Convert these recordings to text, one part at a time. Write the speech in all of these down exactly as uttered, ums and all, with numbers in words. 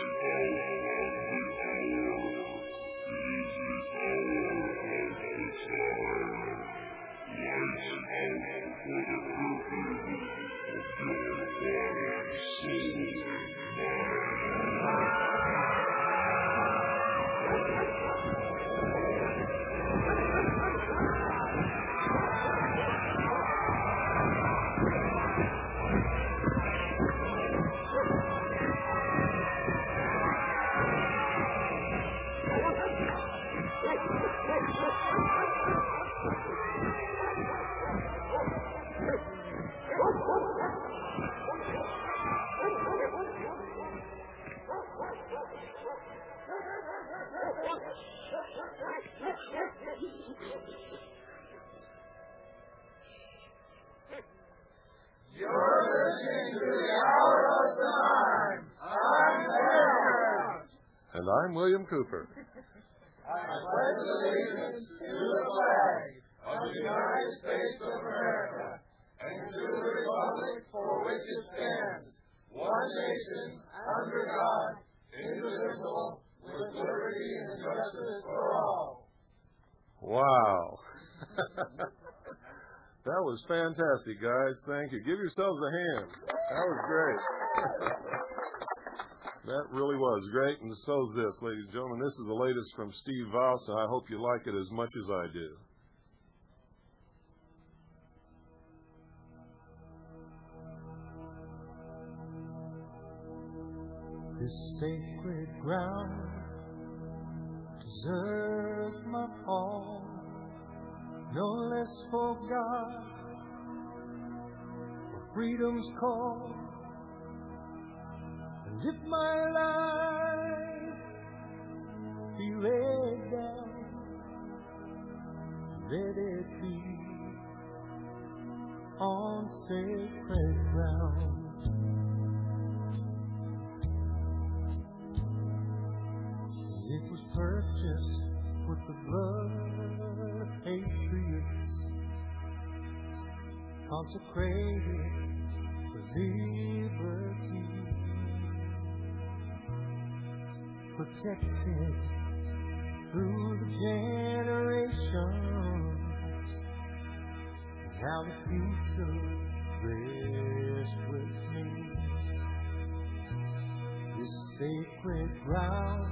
And I'm William Cooper. I pledge allegiance to the flag of the United States of America and to the republic for which it stands, one nation, under God, indivisible, with liberty and justice for all. Wow. That was fantastic, guys. Thank you. Give yourselves a hand. That was great. That really was great, and so's this, ladies and gentlemen. This is the latest from Steve Voss, and I hope you like it as much as I do. This sacred ground deserves my all, no less for God, for freedom's call. And if my life be laid down, let it be on sacred ground. It was purchased with the blood of patriots, consecrated for liberty, protected through the generations. Now the future rests with me. This sacred ground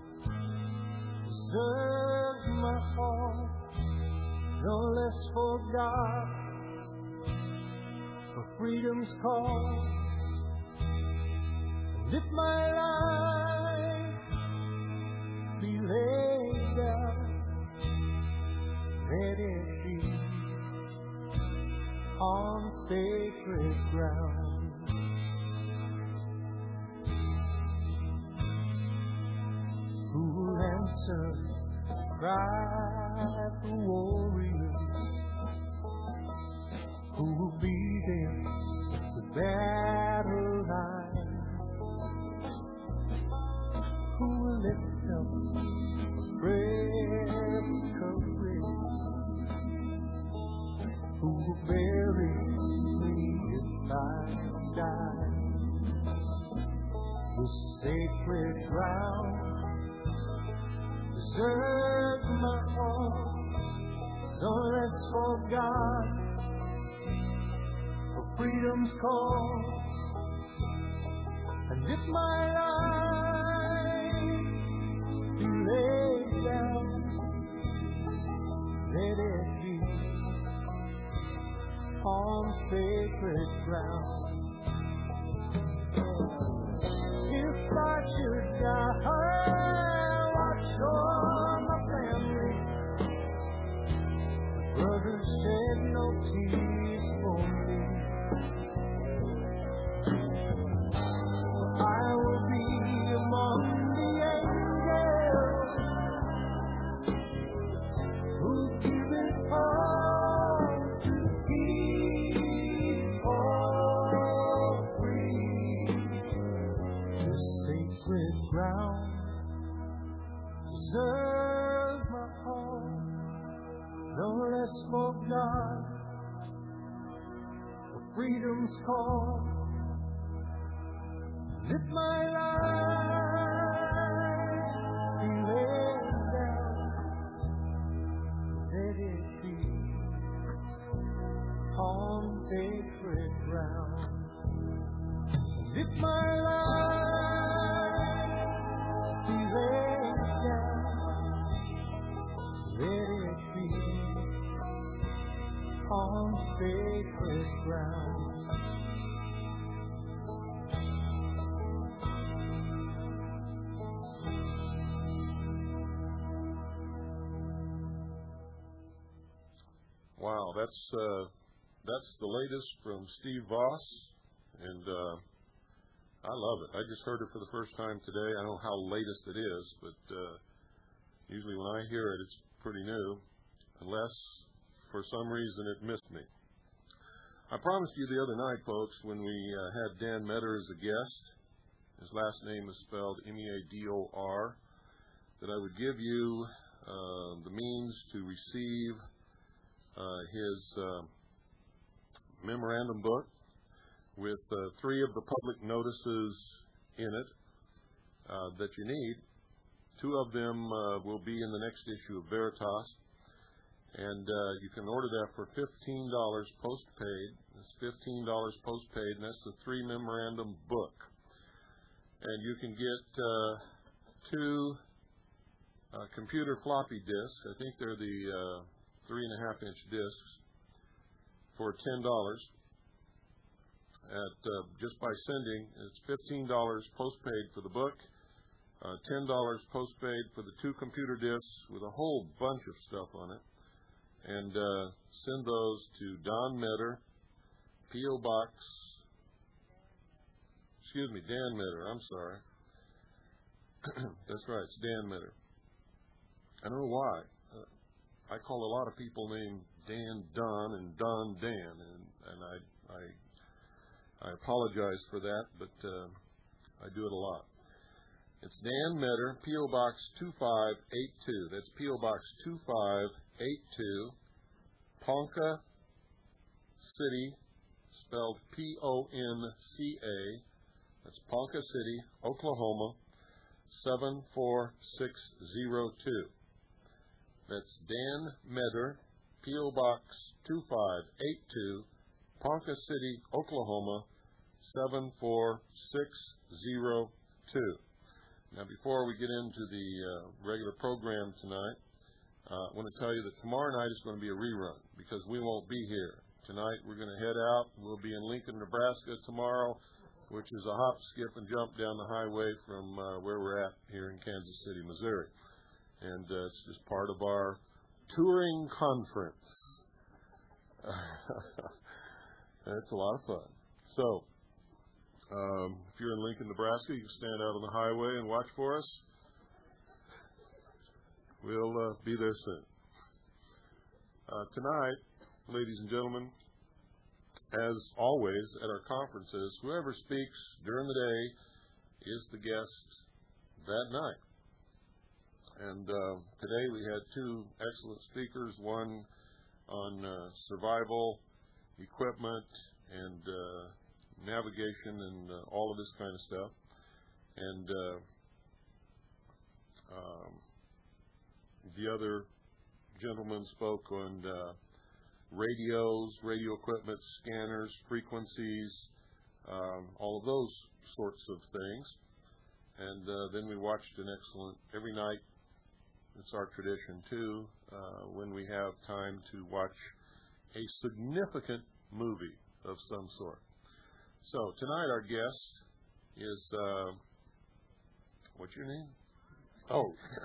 deserves my all, no less for God, for freedom's cause. And if my life be laid down, let it be on sacred ground. Who will answer the cry for warriors? Who will be there at the battle lines? Who will lift up a prayer of courage? Who will bury me if I die? This sacred ground deserves my all, no less for God, for freedom's cause. And if my life be laid down, let it be on sacred ground. If I should die, watch my family. My brothers shed no tears for me. I will be among the angels who give it all to keep all free. This sacred ground deserve my all, no less for God, for freedom's call. Live my life on sacred ground. And if my life be laid down, let it be on sacred ground. Wow, that's uh, that's the latest from Steve Voss, and uh, I love it. I just heard it for the first time today. I don't know how latest it is, but uh, usually when I hear it, it's pretty new, unless for some reason it missed me. I promised you the other night, folks, when we uh, had Dan Meador as a guest, his last name is spelled M E A D O R, that I would give you uh, the means to receive Uh, his uh, memorandum book with uh, three of the public notices in it uh, that you need. Two of them uh, will be in the next issue of Veritas, and uh, you can order that for fifteen dollars postpaid. It's fifteen dollars postpaid, and that's the three memorandum book. And you can get uh, two uh, computer floppy disks. I think they're the uh, three and a half inch discs for ten dollars. At uh, just by sending, it's fifteen dollars postpaid for the book, uh, ten dollars postpaid for the two computer discs with a whole bunch of stuff on it, and uh, send those to Don Meador, P O Box. Excuse me, Dan Meador. I'm sorry. That's right, it's Dan Meador. I don't know why. I call a lot of people named Dan Don and Don Dan, and, and I, I I apologize for that, but uh, I do it a lot. It's Dan Meador, P O Box two five eight two. That's P O Box two five eight two, Ponca City, spelled P O N C A. That's Ponca City, Oklahoma, seven four six zero two. That's Dan Meador, P O Box two five eight two, Ponca City, Oklahoma, seven four six zero two. Now, before we get into the uh, regular program tonight, uh, I want to tell you that tomorrow night is going to be a rerun because we won't be here. Tonight we're going to head out. We'll be in Lincoln, Nebraska tomorrow, which is a hop, skip, and jump down the highway from uh, where we're at here in Kansas City, Missouri. And uh, it's just part of our touring conference. It's a lot of fun. So, um, if you're in Lincoln, Nebraska, you can stand out on the highway and watch for us. We'll uh, be there soon. Uh, tonight, ladies and gentlemen, as always at our conferences, whoever speaks during the day is the guest that night. And uh, today we had two excellent speakers, one on uh, survival, equipment, and uh, navigation, and uh, all of this kind of stuff. And uh, um, the other gentleman spoke on uh, radios, radio equipment, scanners, frequencies, um, all of those sorts of things. And uh, then we watched an excellent, every night, it's our tradition too, uh, when we have time to watch a significant movie of some sort. So tonight our guest is, uh, what's your name? Oh.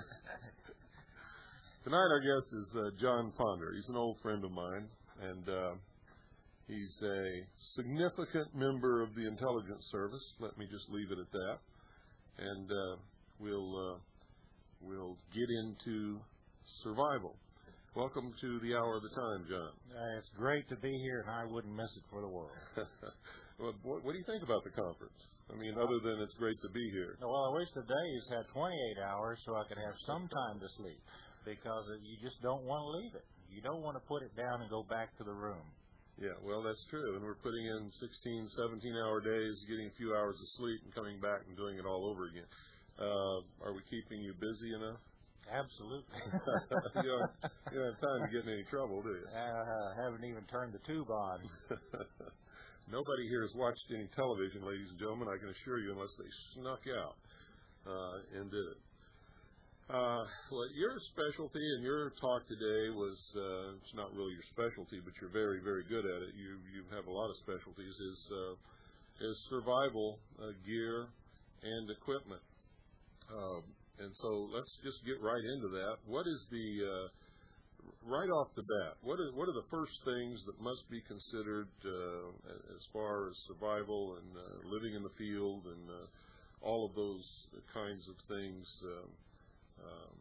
Tonight our guest is uh, John Ponder. He's an old friend of mine, and uh, he's a significant member of the intelligence service. Let me just leave it at that. And uh, we'll... Uh, We'll get into survival. Welcome to the hour of the time, John. Uh, it's great to be here, and I wouldn't miss it for the world. Well, what, what do you think about the conference? I mean, other than it's great to be here. Well, I wish the days had twenty-eight hours so I could have some time to sleep, because you just don't want to leave it. You don't want to put it down and go back to the room. Yeah, well, that's true. And we're putting in sixteen, seventeen-hour days, getting a few hours of sleep, and coming back and doing it all over again. Uh, are we keeping you busy enough? Absolutely. you, don't, you don't have time to get in any trouble, do you? Uh, haven't even turned the tube on. Nobody here has watched any television, ladies and gentlemen, I can assure you, unless they snuck out uh, and did it. Uh, well, your specialty and your talk today was, uh, it's not really your specialty, but you're very, very good at it. You you have a lot of specialties, is, uh, is survival uh, gear and equipment. Um, and so let's just get right into that. What is the, uh, right off the bat, what are, what are the first things that must be considered uh, as far as survival and uh, living in the field and uh, all of those kinds of things? Um, Um,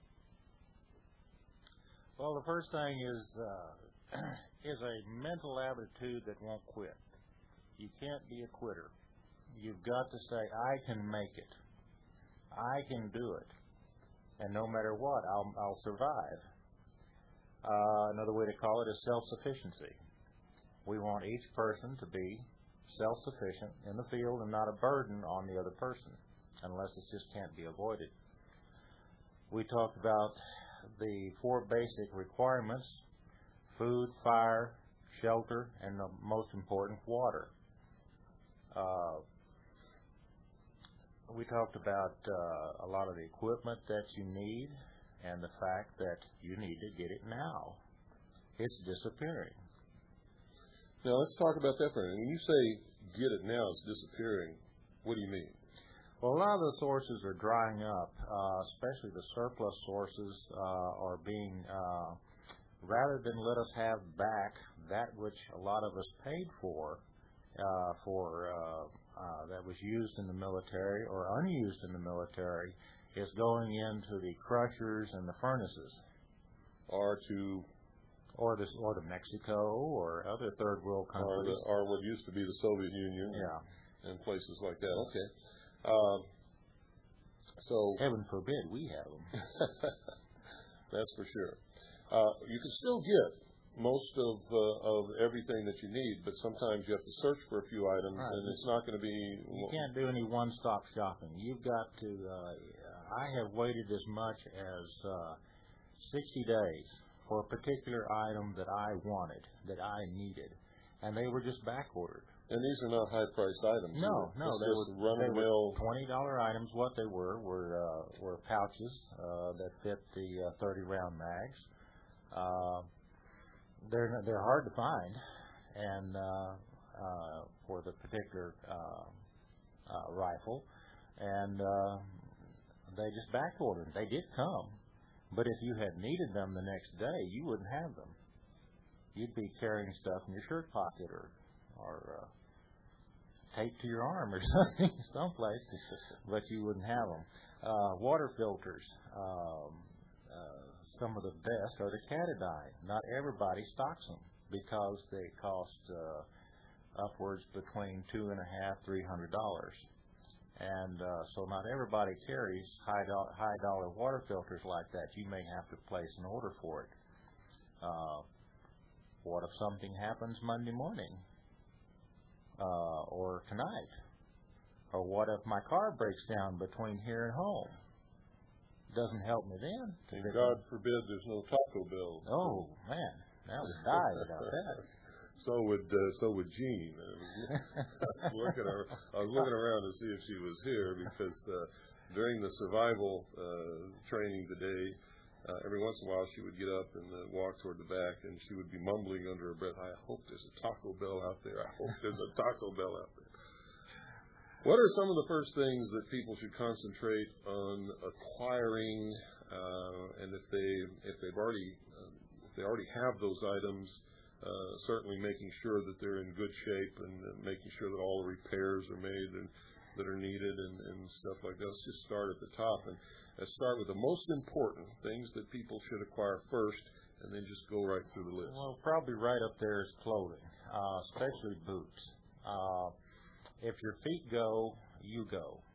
well, the first thing is uh, is a mental attitude that won't quit. You can't be a quitter. You've got to say, I can make it. I can do it. And no matter what, I'll, I'll survive. Uh, another way to call it is self-sufficiency. We want each person to be self-sufficient in the field and not a burden on the other person, unless it just can't be avoided. We talked about the four basic requirements: food, fire, shelter, and the most important, water. Uh, we talked about uh, a lot of the equipment that you need and the fact that you need to get it now. It's disappearing. Now, let's talk about that for a minute. When you say get it now, it's disappearing, what do you mean? Well, a lot of the sources are drying up, uh, especially the surplus sources uh, are being, uh, rather than let us have back that which a lot of us paid for, uh, for uh, uh, that was used in the military or unused in the military, is going into the crushers and the furnaces. Or to... Or, this, or to Mexico or other third world countries. Or, the, or what used to be the Soviet Union. Yeah. And places like that. Okay. Um, so heaven forbid we have them. That's for sure. Uh, you can still get most of uh, of everything that you need, but sometimes you have to search for a few items, right. And it's not going to be. You can't do any one-stop shopping. You've got to. Uh, I have waited as much as uh, sixty days for a particular item that I wanted, that I needed, and they were just back ordered. And these are not high-priced items. No, either. no, it's they just were run-of-the-mill twenty dollar items. What they were were uh, were pouches uh, that fit the uh, thirty round mags. Uh, they're they're hard to find, and uh, uh, for the particular uh, uh, rifle, and uh, they just back ordered. They did come, but if you had needed them the next day, you wouldn't have them. You'd be carrying stuff in your shirt pocket or or uh, taped to your arm or something, someplace, but you wouldn't have them. Uh, water filters, um, uh, some of the best are the Catadine. Not everybody stocks them because they cost uh, upwards between two and a half, three hundred dollars, and uh, so not everybody carries high do- high dollar water filters like that. You may have to place an order for it. Uh, what if something happens Monday morning? Uh, or tonight? Or what if my car breaks down between here and home? Doesn't help me then. And God forbid there's no Taco Bell. Oh, man. That would die without that. So would uh, so would Jean. I was looking ar- I was looking around to see if she was here because uh, during the survival uh, training today, uh, every once in a while she would get up and uh, walk toward the back, and she would be mumbling under her breath, "I hope there's a Taco Bell out there. I hope there's a Taco Bell out there." What are some of the first things that people should concentrate on acquiring, uh, and if they if they've already um, if they already have those items? Uh, certainly making sure that they're in good shape and uh, making sure that all the repairs are made and that are needed and, and stuff like that. Let's just start at the top and let's start with the most important things that people should acquire first, and then just go right through the list. Well, probably right up there is clothing, uh, especially boots. Uh, if your feet go, you go.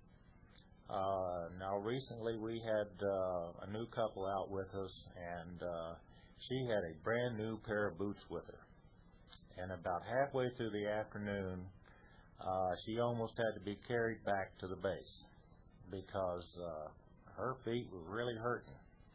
Uh, now, recently we had uh, a new couple out with us, and uh, she had a brand new pair of boots with her. And about halfway through the afternoon, uh, she almost had to be carried back to the base because uh, her feet were really hurting.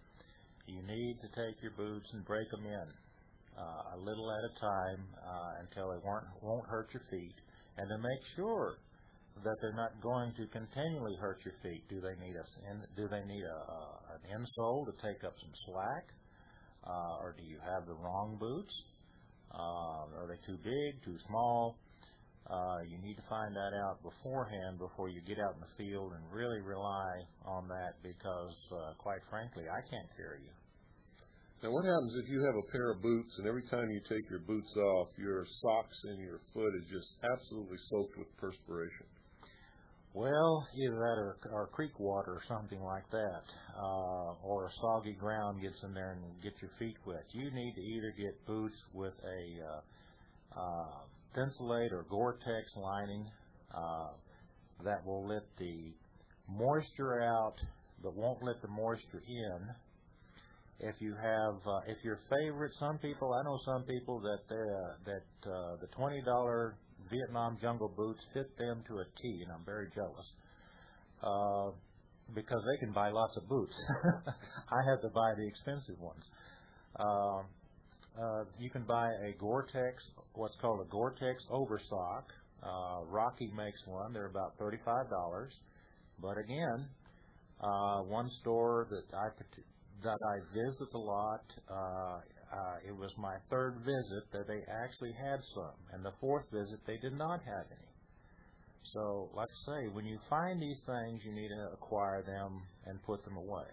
you need to take your boots and break them in uh, a little at a time uh, until they won't, won't hurt your feet, and to make sure that they're not going to continually hurt your feet. Do they need a do they need a, a an insole to take up some slack, uh, or do you have the wrong boots? Uh, are they too big, too small? Uh, you need to find that out beforehand before you get out in the field and really rely on that, because uh, quite frankly, I can't carry you. Now, what happens if you have a pair of boots and every time you take your boots off, your socks and your foot is just absolutely soaked with perspiration? Well, either that or, or creek water or something like that, uh, or a soggy ground gets in there and gets your feet wet. You need to either get boots with a uh, uh, Thinsulate or Gore-Tex lining uh, that will let the moisture out, but won't let the moisture in. If you have, uh, if your favorite, some people, I know some people that they uh, that uh, the twenty dollar Vietnam jungle boots fit them to a T, and I'm very jealous uh, because they can buy lots of boots. I have to buy the expensive ones. Uh, uh, you can buy a Gore-Tex, what's called a Gore-Tex Oversock. Uh, Rocky makes one. They're about thirty-five dollars. But again, uh, one store that I that I visit a lot, uh, Uh, it was my third visit that they actually had some, and the fourth visit they did not have any. So, like I say, when you find these things, you need to acquire them and put them away.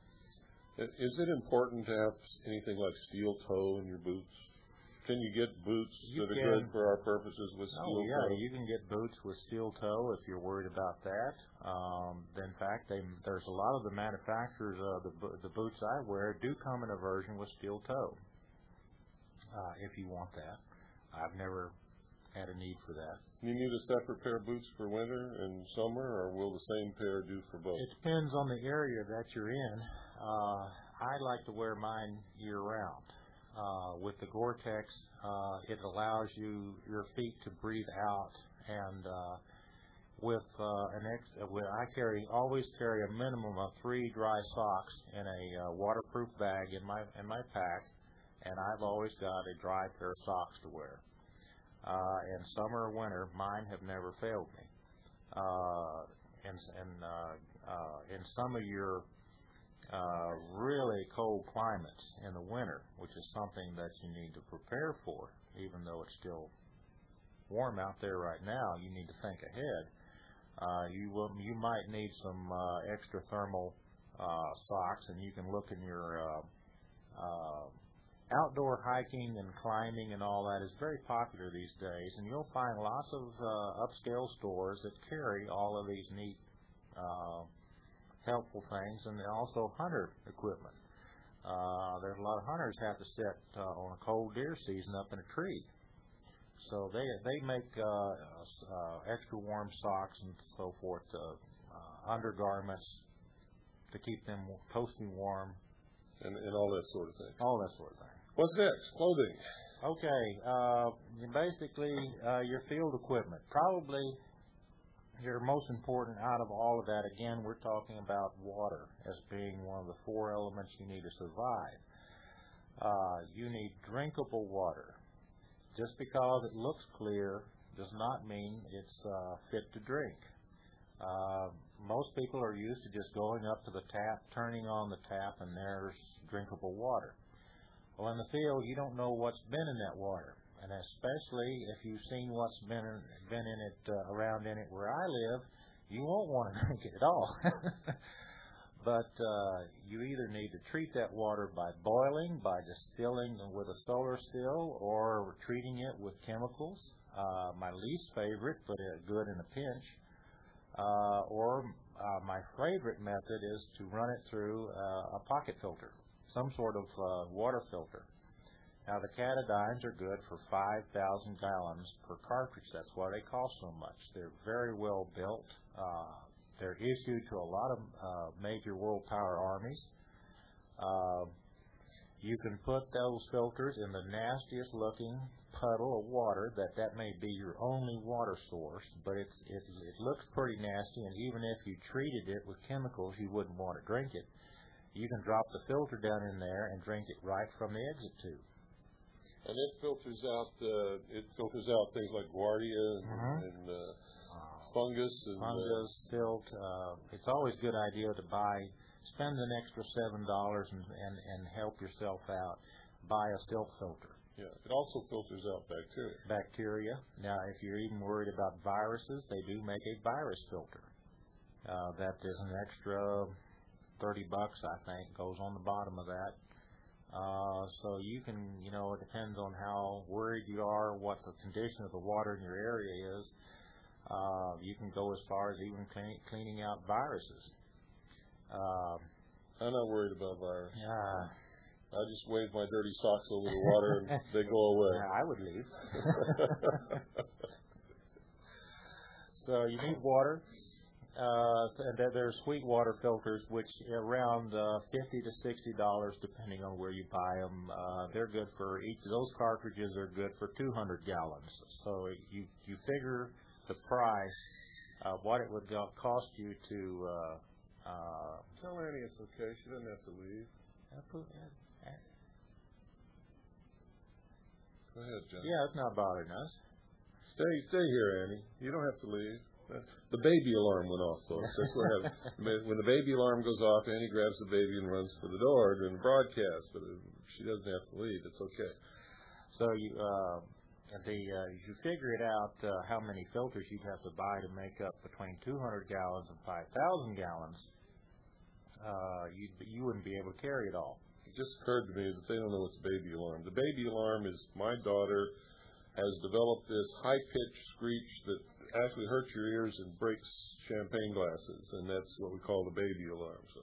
Is it important to have anything like steel toe in your boots? Can you get boots you that can, are good for our purposes with steel oh, yeah, toe? you can get boots with steel toe if you're worried about that. Um, in fact, they, there's a lot of the manufacturers of the, the boots I wear do come in a version with steel toe. Uh, if you want that. I've never had a need for that. You need a separate pair of boots for winter and summer, or will the same pair do for both? It depends on the area that you're in. Uh, I like to wear mine year-round. Uh, with the Gore-Tex, uh, it allows you your feet to breathe out, and uh, with uh, an ex, with, I carry always carry a minimum of three dry socks in a uh, waterproof bag in my in my pack. And I've always got a dry pair of socks to wear. Uh, in summer or winter, mine have never failed me. Uh, in in, uh, uh, in some of your uh, really cold climates in the winter, which is something that you need to prepare for, even though it's still warm out there right now, you need to think ahead. Uh, you will, you might need some uh, extra thermal uh, socks, and you can look in your uh, uh, outdoor hiking and climbing and all that is very popular these days, and you'll find lots of uh, upscale stores that carry all of these neat, uh, helpful things, and also hunter equipment. Uh, there's a lot of hunters have to sit uh, on a cold deer season up in a tree, so they they make uh, uh, extra warm socks and so forth, uh, uh, undergarments to keep them toasty warm, and, and all that sort of thing. All that sort of thing. What's next? Clothing. Okay, uh, basically uh, your field equipment. Probably your most important out of all of that, again, we're talking about water as being one of the four elements you need to survive. Uh, you need drinkable water. Just because it looks clear does not mean it's uh, fit to drink. Uh, most people are used to just going up to the tap, turning on the tap, and there's drinkable water. Well, in the field, you don't know what's been in that water, and especially if you've seen what's been been in it uh, around in it where I live, you won't want to drink it at all. But uh, you either need to treat that water by boiling, by distilling with a solar still, or treating it with chemicals. Uh, my least favorite, but good in a pinch. Uh, or uh, my favorite method is to run it through uh, a pocket filter, some sort of uh, water filter. Now, the Katadyn's are good for five thousand gallons per cartridge. That's why they cost so much. They're very well built. Uh, they're issued to a lot of uh, major world power armies. Uh, you can put those filters in the nastiest looking puddle of water that that may be your only water source, but it's, it, it looks pretty nasty, and even if you treated it with chemicals, you wouldn't want to drink it. you can drop the filter down in there and drink it right from the exit tube. And it filters out uh, it filters out things like Guardia and, Mm-hmm. and uh, fungus and fungus, uh, silt. Uh, it's always a good idea to buy, spend an extra seven dollars and, and and help yourself out. Buy a silt filter. yeah. It also filters out bacteria. Bacteria. Now, if you're even worried about viruses, they do make a virus filter. Uh, that is an extra thirty bucks, I think, goes on the bottom of that. Uh, so you can, you know, it depends on how worried you are, what the condition of the water in your area is. Uh, you can go as far as even clean, cleaning out viruses. Uh, I'm not worried about virus. yeah, I just wave my dirty socks over the water and they go away. yeah, I would leave. So you need water. Uh, and there- there's sweet water filters, which around uh, fifty to sixty dollars, depending on where you buy them. Uh, they're good for each. Those cartridges are good for two hundred gallons. So you you figure the price, uh, what it would go, cost you to. Uh, uh, Tell Annie it's okay. She doesn't have to leave. Go ahead, John. Yeah, it's not bothering us. Stay, stay here, Annie. You don't have to leave. The baby alarm went off, folks. That's what happened. When the baby alarm goes off, Annie grabs the baby and runs to the door during the broadcast. But she doesn't have to leave. It's okay. So you, uh, the uh, you figure it out uh, how many filters you'd have to buy to make up between two hundred gallons and five thousand gallons. Uh, you you wouldn't be able to carry it all. It just occurred to me that they don't know what's baby alarm. The baby alarm is my daughter has developed this high-pitched screech that actually hurts your ears and breaks champagne glasses, and that's what we call the baby alarm. So,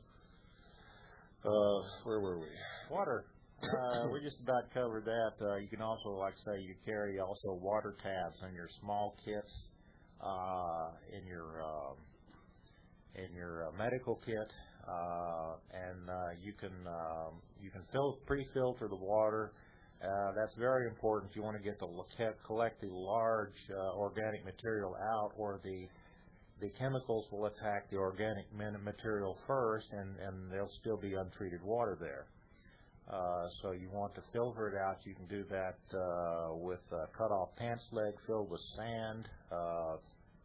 uh, where were we? Water. Uh, we just about covered that. Uh, you can also, like I say, you carry also water tabs in your small kits, uh, in your uh, in your uh, medical kit, uh, and uh, you can um, you can fil- pre-filter the water. Uh, that's very important. You want to get the collect the large uh, organic material out, or the the chemicals will attack the organic material first, and, and there'll still be untreated water there. Uh, so you want to filter it out. You can do that uh, with a cut-off pants leg filled with sand, uh,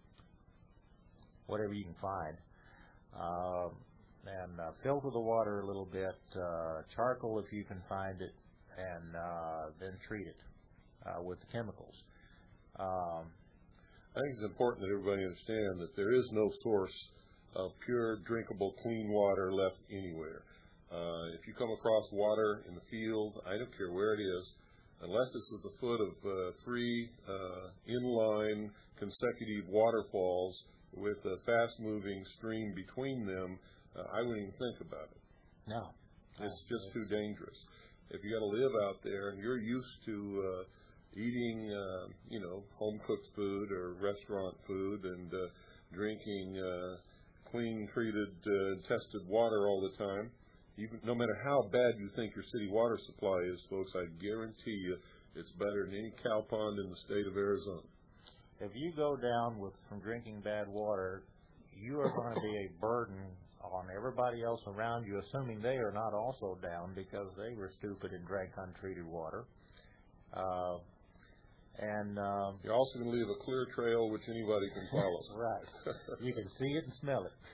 whatever you can find. Uh, and uh, filter the water a little bit, uh, charcoal if you can find it, and uh, then treat it uh, with the chemicals. Um, I think it's important that everybody understand that there is no source of pure, drinkable, clean water left anywhere. Uh, if you come across water in the field, I don't care where it is, unless it's at the foot of uh, three uh, inline consecutive waterfalls with a fast-moving stream between them, uh, I wouldn't even think about it. no. It's just too dangerous. If you got to live out there and you're used to uh, eating, uh, you know, home-cooked food or restaurant food and uh, drinking uh, clean, treated, uh, tested water all the time, even, no matter how bad you think your city water supply is, folks, I guarantee you it's better than any cow pond in the state of Arizona. If you go down with from drinking bad water, you are going to be a burden on everybody else around you, assuming they are not also down because they were stupid and drank untreated water. Uh, and um, You're also going to leave a clear trail which anybody can follow. That's right. You can see it and smell it.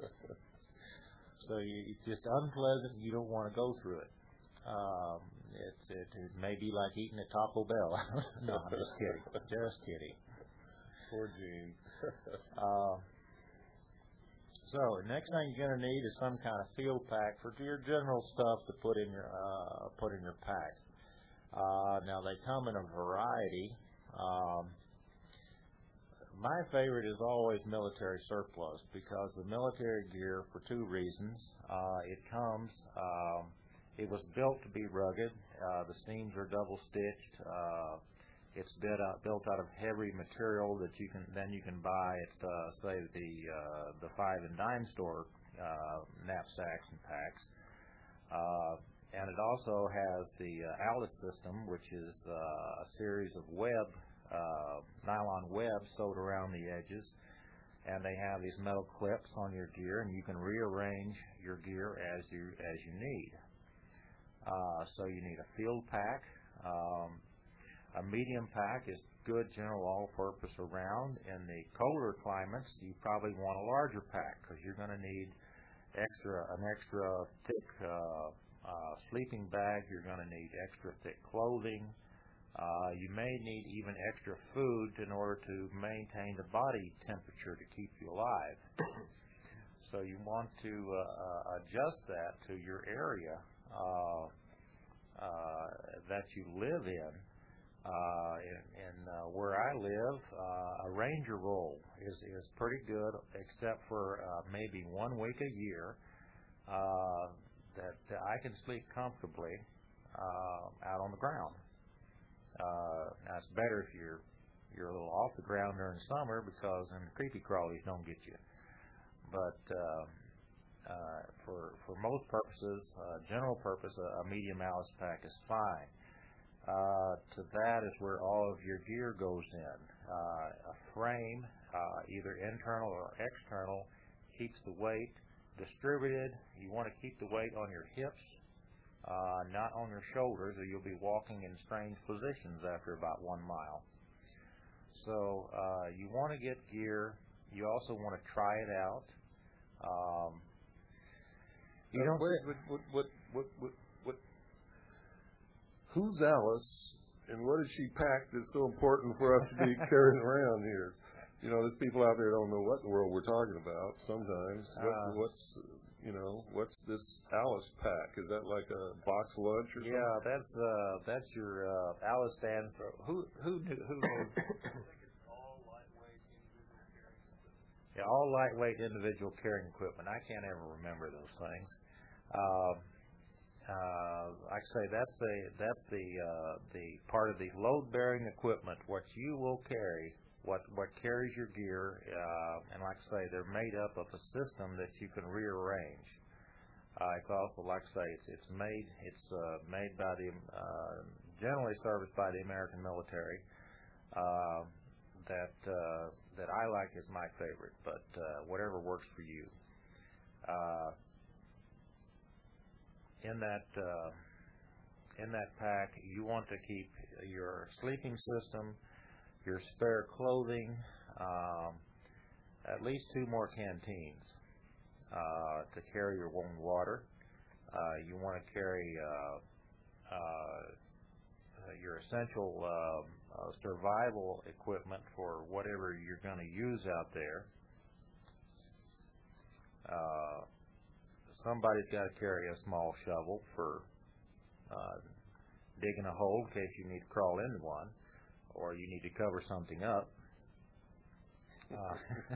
So you, it's just unpleasant. You don't want to go through it. Um, it's, it, it may be like eating at Taco Bell. No, I'm just kidding. Just kidding. Poor Gene. uh, So next thing you're going to need is some kind of field pack for your general stuff to put in your uh, put in your pack. Uh, now they come in a variety. Um, my favorite is always military surplus because the military gear, for two reasons. Uh, it comes. Um, it was built to be rugged. Uh, the seams are double stitched. Uh, It's built out, built out of heavy material that you can then you can buy at uh, say the uh, the five and dime store uh, knapsacks and packs, uh, and it also has the uh, Alice system, which is uh, a series of web uh, nylon web sewed around the edges, and they have these metal clips on your gear, and you can rearrange your gear as you as you need. Uh, so you need a field pack. Um, a medium pack is good general all-purpose around. In the colder climates, you probably want a larger pack because you're going to need extra an extra thick uh, uh, sleeping bag. You're going to need extra thick clothing. Uh, you may need even extra food in order to maintain the body temperature to keep you alive. So you want to uh, uh, adjust that to your area uh, uh, that you live in. Uh, in, in uh, where I live, uh, a Ranger roll is, is pretty good, except for uh, maybe one week a year uh, that I can sleep comfortably uh, out on the ground. Uh, now it's better if you're you're a little off the ground during summer because then the creepy crawlies don't get you. But uh, uh, for for most purposes, uh, general purpose, a, a medium Alice pack is fine. Uh, to that is where all of your gear goes in. Uh, a frame, uh, either internal or external, keeps the weight distributed. You want to keep the weight on your hips. Uh, not on your shoulders, or you'll be walking in strange positions after about one mile. So uh, you want to get gear. You also want to try it out. Um, you uh, don't. Wait, what, what, what, what, what, what? Who's Alice, and what did she pack that's so important for us to be carrying around here? You know, there's people out there who don't know what in the world we're talking about. Sometimes, what, uh, what's You know, what's this Alice pack? Is that like a box lunch or something? Yeah, that's uh, that's your uh, Alice stands for. Who who knew, who knows? Yeah, all lightweight individual carrying equipment. I can't ever remember those things. Uh, uh, like I say, that's the that's the uh, the part of the load-bearing equipment. What you will carry, what what carries your gear, uh, and like I say, they're made up of a system that you can rearrange. Uh, it's also, like I say, it's it's made it's uh, made by the uh, generally serviced by the American military. Uh, that uh, that I like is my favorite, but uh, whatever works for you. Uh, in that uh, in that pack, you want to keep your sleeping system, your spare clothing, um, at least two more canteens uh, to carry your warm water. Uh, you want to carry uh, uh, your essential uh, uh, survival equipment for whatever you're going to use out there. Uh, somebody's got to carry a small shovel for uh, digging a hole in case you need to crawl into one, or you need to cover something up. Uh,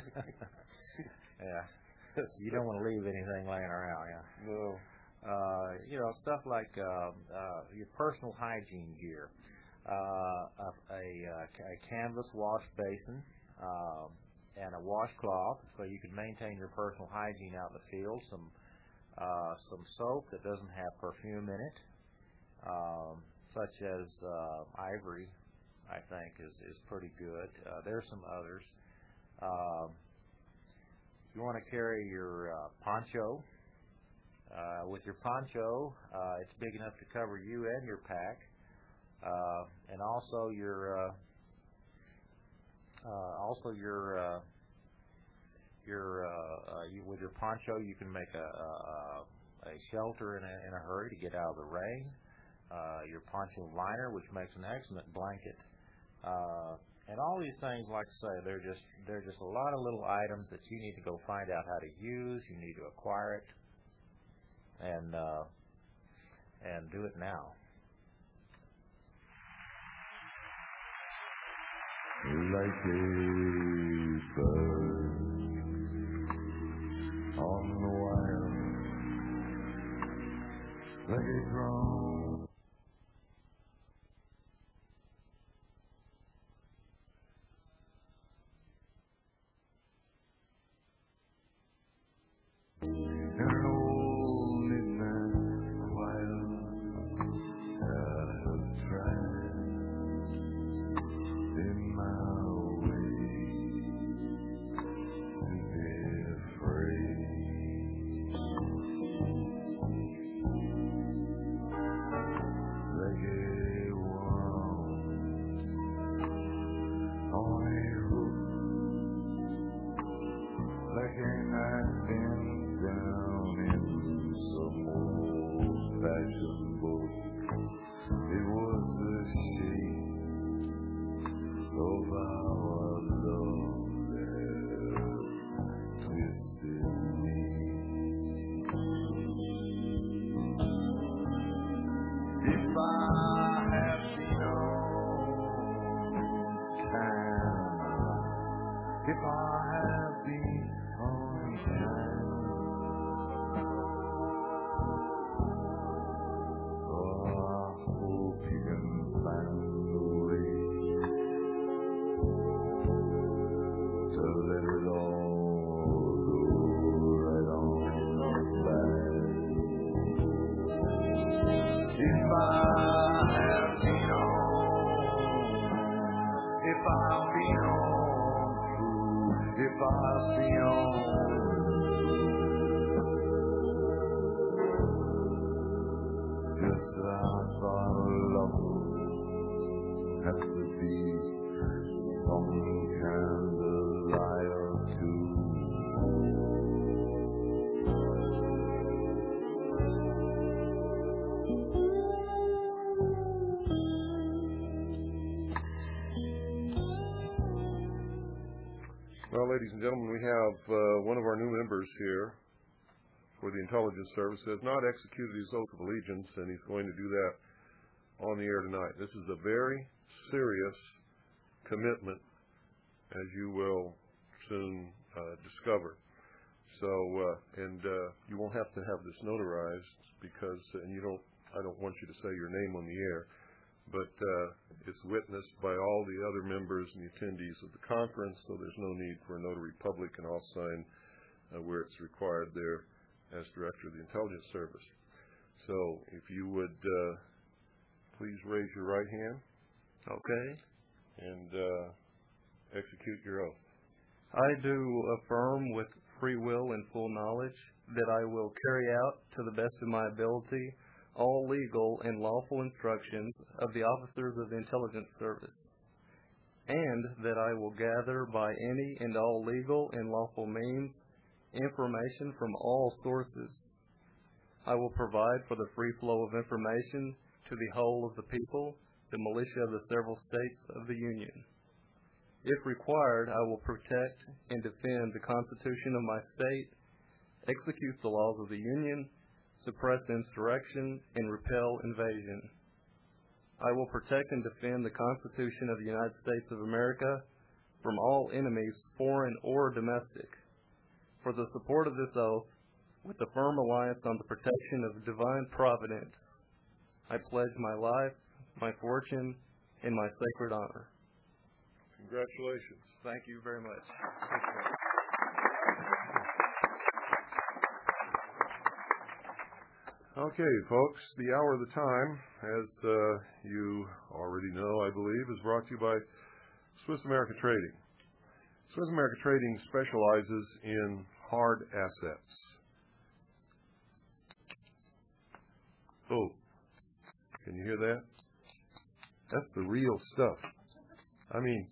yeah, you don't want to leave anything laying around. Yeah. No. Uh, you know, stuff like uh, uh, your personal hygiene gear, uh, a, a, a canvas wash basin, uh, and a washcloth, so you can maintain your personal hygiene out in the field. Some uh, some soap that doesn't have perfume in it, um, such as uh, Ivory, I think is is pretty good. Uh, there's some others. Uh, you want to carry your uh, poncho. Uh, with your poncho, uh, it's big enough to cover you and your pack, uh, and also your uh, uh, also your uh, your uh, uh, you, with your poncho, you can make a, a, a shelter in a, in a hurry to get out of the rain. Uh, your poncho liner, which makes an excellent blanket, uh, and all these things, like I say, they're just they're just a lot of little items that you need to go find out how to use. You need to acquire it. And uh, and do it now. Like a bird on the wire, like a drum. reckon I've been down in some old-fashioned book. It was a shame of our love that twisted me. If I had been on time, if I had been on time, oh, I hope you can find a way to let it all go right on back. If I have been on, if I've been on true, if I've been on, just I thought love has to be some kind of liar too. Well, ladies and gentlemen, we have uh, one of our new members here for the Intelligence Service who has not executed his oath of allegiance, and he's going to do that on the air tonight. This is a very serious commitment, as you will soon uh, discover. So, uh, and uh, you won't have to have this notarized because, and you don't, I don't want you to say your name on the air, but uh, it's witnessed by all the other members and the attendees of the conference, so there's no need for a notary public, and I'll sign uh, where it's required there as Director of the Intelligence Service. So if you would uh, please raise your right hand. Okay. And uh, execute your oath. I do affirm with free will and full knowledge that I will carry out to the best of my ability all legal and lawful instructions of the officers of the Intelligence Service, and that I will gather by any and all legal and lawful means information from all sources. I will provide for the free flow of information to the whole of the people, the militia of the several states of the Union. If required, I will protect and defend the Constitution of my state, execute the laws of the Union, suppress insurrection, and repel invasion. I will protect and defend the Constitution of the United States of America from all enemies, foreign or domestic. For the support of this oath, with a firm reliance on the protection of divine providence, I pledge my life, my fortune, and my sacred honor. Congratulations. Thank you very much. Okay, folks, the hour of the time, as uh, you already know, I believe, is brought to you by Swiss America Trading. Swiss America Trading specializes in hard assets. Oh, can you hear that? That's the real stuff. I mean,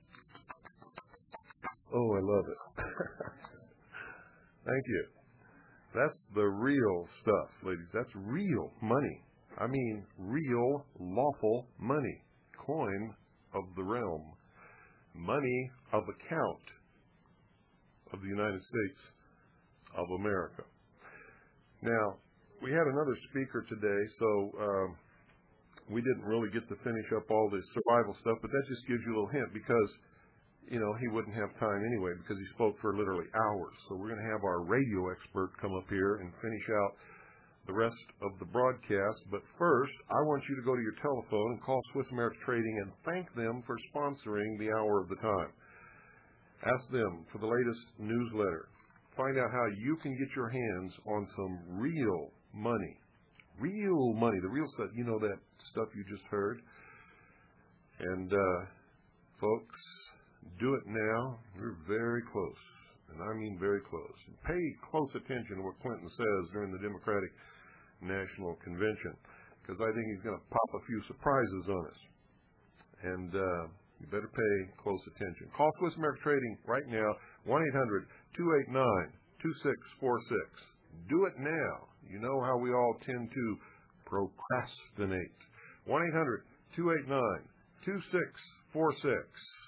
oh, I love it. Thank you. That's the real stuff, ladies. That's real money. I mean, real, lawful money. Coin of the realm. Money of account of the United States of America. Now, we had another speaker today, so um, we didn't really get to finish up all this survival stuff, but that just gives you a little hint because, you know, he wouldn't have time anyway because he spoke for literally hours. So we're going to have our radio expert come up here and finish out the rest of the broadcast. But first, I want you to go to your telephone and call Swiss America Trading and thank them for sponsoring the hour of the time. Ask them for the latest newsletter. Find out how you can get your hands on some real money. Real money, the real stuff. You know that stuff you just heard. And, uh, folks, do it now. We're very close, and I mean very close. And pay close attention to what Clinton says during the Democratic National Convention, because I think he's going to pop a few surprises on us. And uh, You better pay close attention. Call Swiss America Trading right now, one eight hundred two eight nine two six four six. Do it now. You know how we all tend to procrastinate. one eight hundred two eight nine two six four six.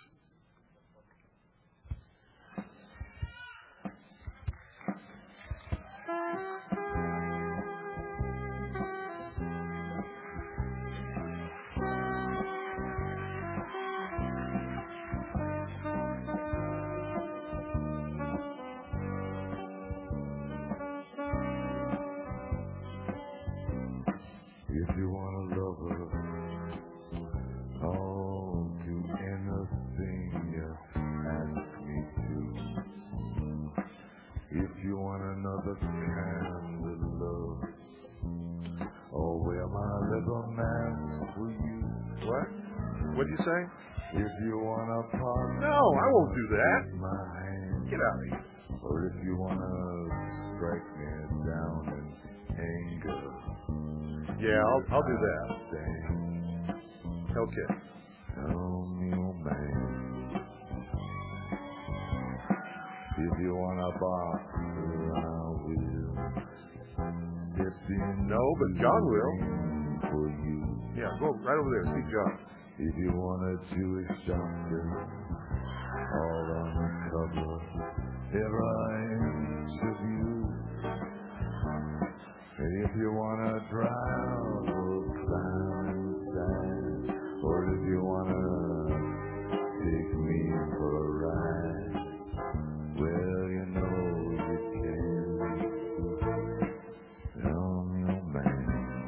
If you want a lover, I'll do anything you ask me to. If you want another kind of love, I'll wear my leather mask for you. What? What'd you say? If you want a part, No, I won't do that. my hand. Get out of here. Or if you want to strike me down in anger. Yeah, I'll, I'll do that. Stand. Okay. Tell me, oh man, if you want a box, I will step in. No, but John will. For you. Yeah, go right over there. See John. If you want a Jewish doctor, all on the cover, every inch of you. If you want to drive or climb inside, or if you want to take me for a ride, well, you know you can. Tell me, oh man,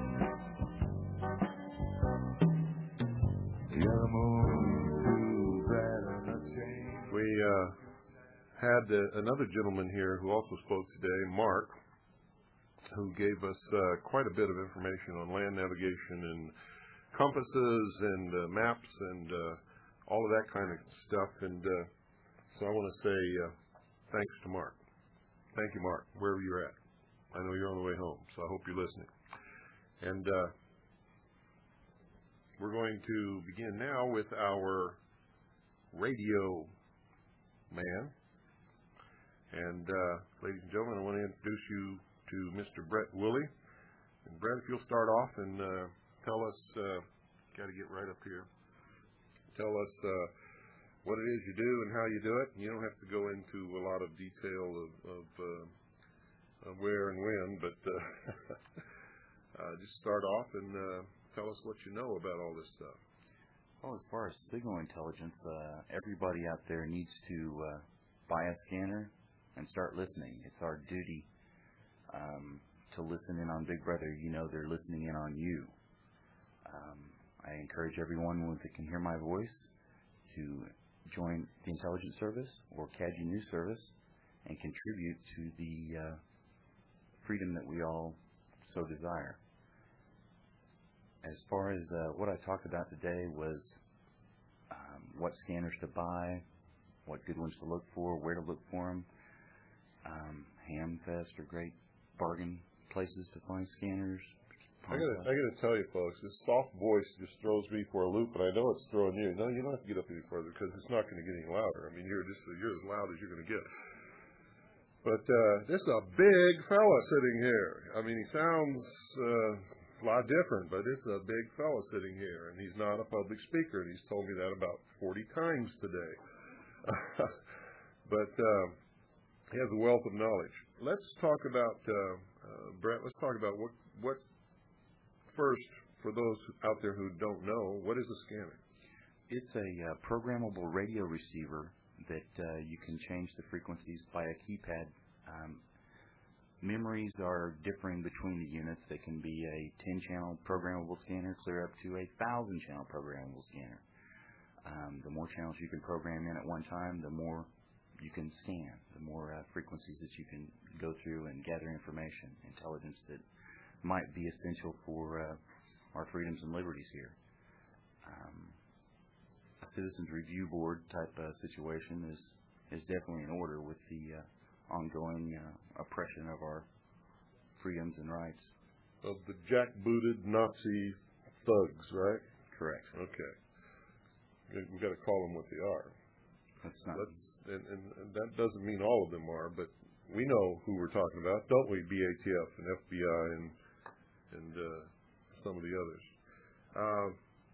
you're the moon too bright on the chain. We uh, had uh, another gentleman here who also spoke today, Mark, who gave us uh, quite a bit of information on land navigation and compasses and uh, maps and uh, all of that kind of stuff. And uh, so I want to say uh, thanks to Mark. Thank you, Mark, wherever you're at. I know you're on the way home, so I hope you're listening. And uh, we're going to begin now with our radio man. And uh, ladies and gentlemen, I want to introduce you to Mister Brett Woolley. And Brett, if you'll start off and uh, tell us, uh, got to get right up here, tell us uh, what it is you do and how you do it. And you don't have to go into a lot of detail of, of, uh, of where and when, but uh, uh, just start off and uh, tell us what you know about all this stuff. Well, as far as signal intelligence, uh, everybody out there needs to uh, buy a scanner and start listening. It's our duty Um, to listen in on Big Brother. You know they're listening in on you. Um, I encourage everyone that can hear my voice to join the Intelligence Service or C A D G News Service and contribute to the uh, freedom that we all so desire. As far as uh, what I talked about today was um, what scanners to buy, what good ones to look for, where to look for them. Um, Hamfest are great bargain places to find scanners. I gotta, I gotta tell you, folks, this soft voice just throws me for a loop, and I know it's throwing you. No, you don't have to get up any further because it's not going to get any louder. I mean, you're just you're as loud as you're going to get. But uh, this is a big fella sitting here. I mean, he sounds uh, a lot different, but this is a big fella sitting here, and he's not a public speaker, and he's told me that about forty times today. but. Uh, He has a wealth of knowledge. Let's talk about, uh, uh, Brett, let's talk about what, what, first, for those out there who don't know, what is a scanner? It's a uh, programmable radio receiver that uh, you can change the frequencies by a keypad. Um, memories are differing between the units. They can be a ten-channel programmable scanner clear up to a one thousand channel programmable scanner. Um, the more channels you can program in at one time, the more you can scan, the more uh, frequencies that you can go through and gather information, intelligence that might be essential for uh, our freedoms and liberties here. Um, a citizens review board type uh, situation is, is definitely in order with the uh, ongoing uh, oppression of our freedoms and rights. Of the jackbooted Nazi thugs, right? Correct. Okay. we've got to call them what they are. That's not. That's, and, and, and that doesn't mean all of them are, but we know who we're talking about, don't we? B A T F and F B I and and uh, some of the others. Uh,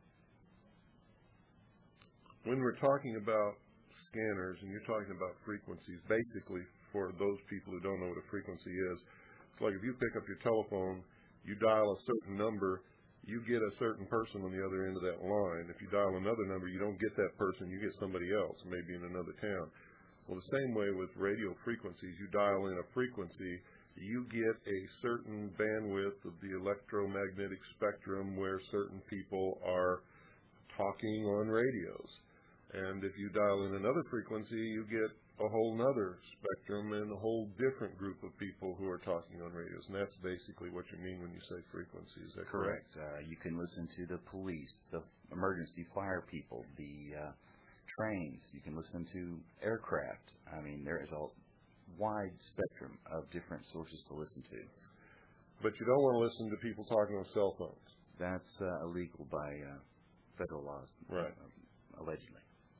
when we're talking about scanners and you're talking about frequencies, basically for those people who don't know what a frequency is, it's like if you pick up your telephone, you dial a certain number, you get a certain person on the other end of that line. If you dial another number, you don't get that person, you get somebody else, maybe in another town. Well, the same way with radio frequencies, you dial in a frequency, you get a certain bandwidth of the electromagnetic spectrum where certain people are talking on radios. And if you dial in another frequency, you get a whole nother spectrum and a whole different group of people who are talking on radios. And that's basically what you mean when you say frequency. Is that correct? Correct. Uh, you can listen to the police, the emergency fire people, the uh, trains. You can listen to aircraft. I mean, there is a wide spectrum of different sources to listen to. But you don't want to listen to people talking on cell phones. That's uh, illegal by uh, federal laws. Right. Uh, allegedly.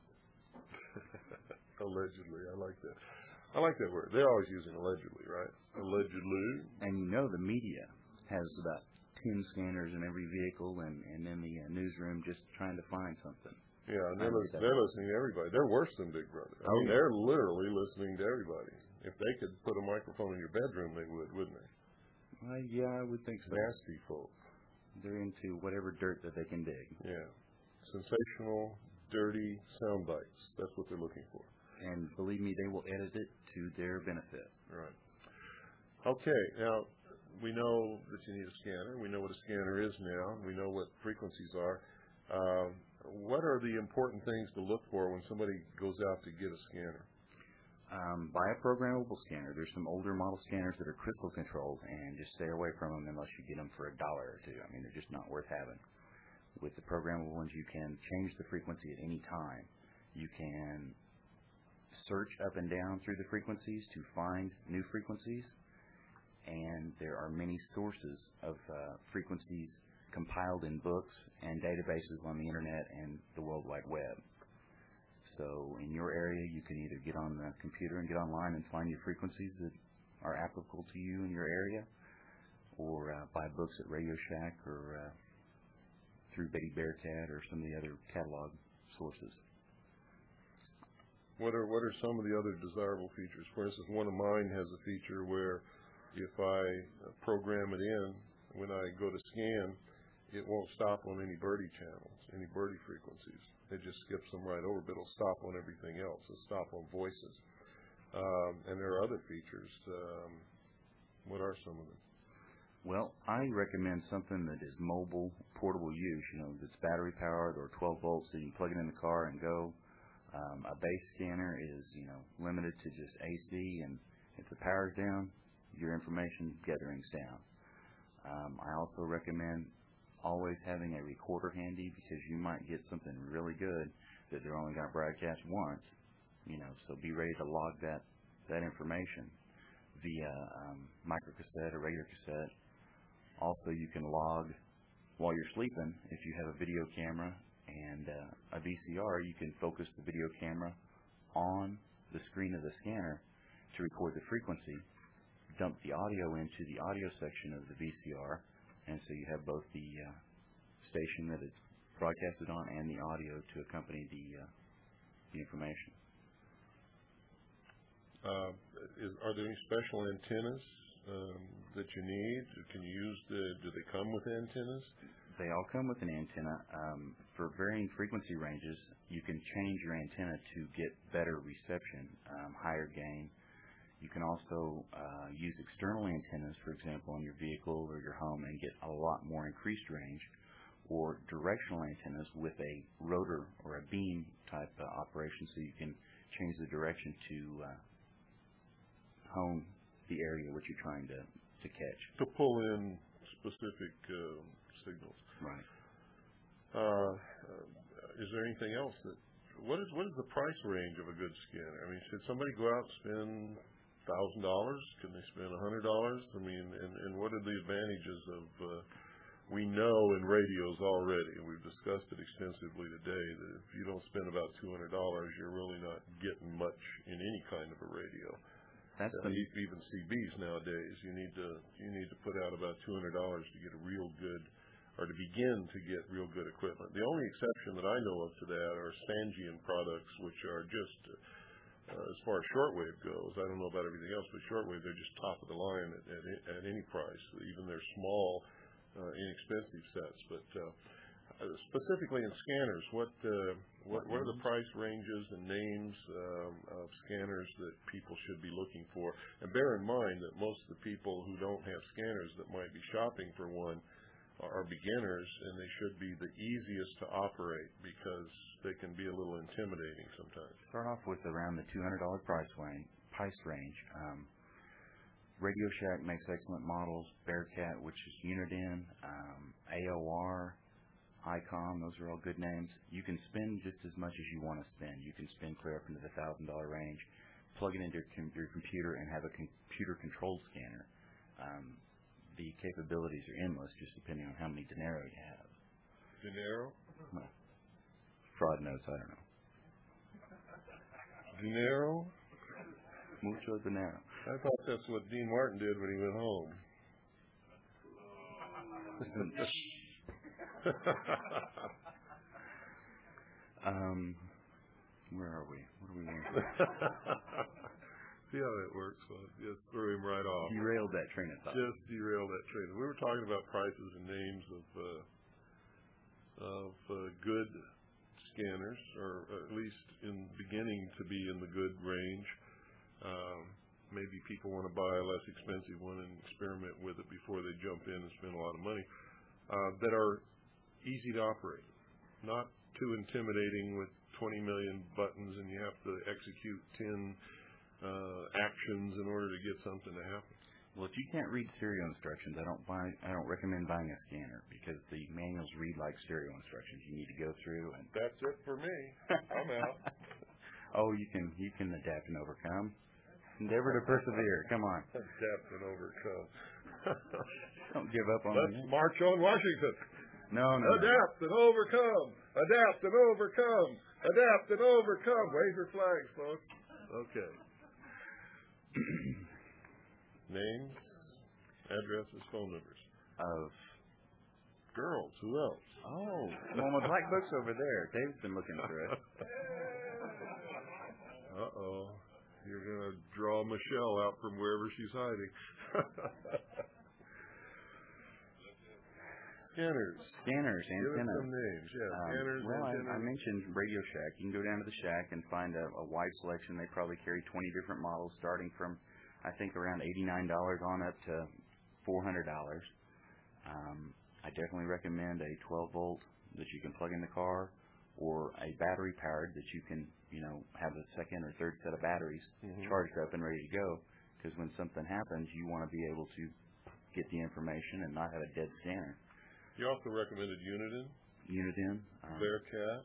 Allegedly, I like that. I like that word. They're always using allegedly, right? Allegedly. And you know the media has about ten scanners in every vehicle and, and in the uh, newsroom just trying to find something. Yeah, and they're, listen, they're listening to everybody. They're worse than Big Brother. I mean, they're literally listening to everybody. If they could put a microphone in your bedroom, they would, wouldn't they? Well, yeah, I would think so. Nasty folk. They're into whatever dirt that they can dig. Yeah. Sensational, dirty sound bites. That's what they're looking for. And believe me, they will edit it to their benefit. Right. Okay, now, we know that you need a scanner. We know what a scanner is now. We know what frequencies are. Uh, what are the important things to look for when somebody goes out to get a scanner? Um, buy a programmable scanner. There's some older model scanners that are crystal controlled, and just stay away from them unless you get them for a dollar or two. I mean, they're just not worth having. With the programmable ones, you can change the frequency at any time. You can search up and down through the frequencies to find new frequencies, and there are many sources of uh, frequencies compiled in books and databases on the internet and the World Wide Web. So in your area, you can either get on the computer and get online and find your frequencies that are applicable to you in your area, or uh, buy books at Radio Shack or uh, through Betty Bearcat or some of the other catalog sources. What are what are some of the other desirable features? For instance, one of mine has a feature where if I program it in, when I go to scan, it won't stop on any birdie channels, any birdie frequencies. It just skips them right over, but it'll stop on everything else. It'll stop on voices. Um, and there are other features. Um, what are some of them? Well, I recommend something that is mobile, portable use, you know, that's battery powered or twelve volts, so you can plug it in the car and go. Um, a base scanner is, you know, limited to just A C, and if the power's down, your information gathering's down. Um, I also recommend always having a recorder handy, because you might get something really good that they're only going to broadcast once, you know, so be ready to log that, that information via um, microcassette or regular cassette. Also, you can log while you're sleeping. If you have a video camera and uh, a V C R, you can focus the video camera on the screen of the scanner to record the frequency, dump the audio into the audio section of the V C R, and so you have both the uh, station that it's broadcasted on and the audio to accompany the, uh, the information. Uh, is, are there any special antennas um, that you need? Can you use the, do they come with antennas? They all come with an antenna. Um, for varying frequency ranges, you can change your antenna to get better reception, um, higher gain. You can also uh, use external antennas, for example, on your vehicle or your home, and get a lot more increased range, or directional antennas with a rotor or a beam type uh, operation, so you can change the direction to uh, hone the area which you're trying to, to catch. To pull in specific uh, signals. Right. Uh, uh, is there anything else that, what is what is the price range of a good scanner? I mean, should somebody go out and spend one thousand dollars? Can they spend one hundred dollars? I mean, and, and what are the advantages of uh, we know in radios already, and we've discussed it extensively today, that if you don't spend about two hundred dollars, you're really not getting much in any kind of a radio. That's uh, the even C Bs nowadays. You need to you need to put out about two hundred dollars to get a real good, or to begin to get real good equipment. The only exception that I know of to that are Sangean products, which are just, uh, as far as shortwave goes, I don't know about everything else, but shortwave, they're just top of the line at, at, at any price, even their small, uh, inexpensive sets. But uh, specifically in scanners, what, uh, what what are the price ranges and names um, of scanners that people should be looking for? And bear in mind that most of the people who don't have scanners that might be shopping for one are beginners, and they should be the easiest to operate because they can be a little intimidating sometimes. Start off with around the two hundred dollars price range. Price range. Um, Radio Shack makes excellent models. Bearcat, which is Uniden, um, A O R, ICOM, those are all good names. You can spend just as much as you want to spend. You can spend clear up into the one thousand dollars range, plug it into your, com- your computer, and have a computer-controlled scanner. Um, the capabilities are endless, just depending on how many dinero you have. Dinero? Well, fraud notes, I don't know. Dinero? Mucho dinero. I thought that's what Dean Martin did when he went home. um, where are we? What are we doing? See how that works? So just threw him right off. Derailed that train of thought. Just derailed that train. We were talking about prices and names of uh, of uh, good scanners, or at least in beginning to be in the good range. Um, maybe people want to buy a less expensive one and experiment with it before they jump in and spend a lot of money. Uh, that are easy to operate, not too intimidating with twenty million buttons and you have to execute ten uh, actions in order to get something to happen. Well, if you can't read stereo instructions, I don't buy. I don't recommend buying a scanner because the manuals read like stereo instructions. You need to go through and. That's it for me. I'm out. Oh, you can you can adapt and overcome. Endeavor to persevere. Come on. Adapt and overcome. Don't give up on Let's me. march on Washington. No, no. Adapt no. and overcome. Adapt and overcome. Adapt and overcome. Wave your flags, folks. Okay. Names, addresses, phone numbers. Of girls. Who else? Oh, well, my black book's over there. Dave's been looking through it. Uh-oh. You're going to draw Michelle out from wherever she's hiding. Scanners. Scanners, Give antennas. us some names. Yeah, Um, scanners, well, I, antennas. I mentioned Radio Shack. You can go down to the Shack and find a, a wide selection. They probably carry twenty different models, starting from, I think, around eighty-nine dollars on up to four hundred dollars. Um, I definitely recommend a twelve volt that you can plug in the car, or a battery powered that you can, you know, have a second or third set of batteries Mhm. charged up and ready to go. Because when something happens, you want to be able to get the information and not have a dead scanner. You also recommended Uniden, Uniden, um, Bearcat.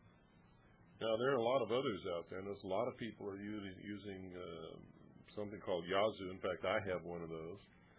Now, there are a lot of others out there, and there's a lot of people are using, using uh, something called Yazoo. In fact, I have one of those,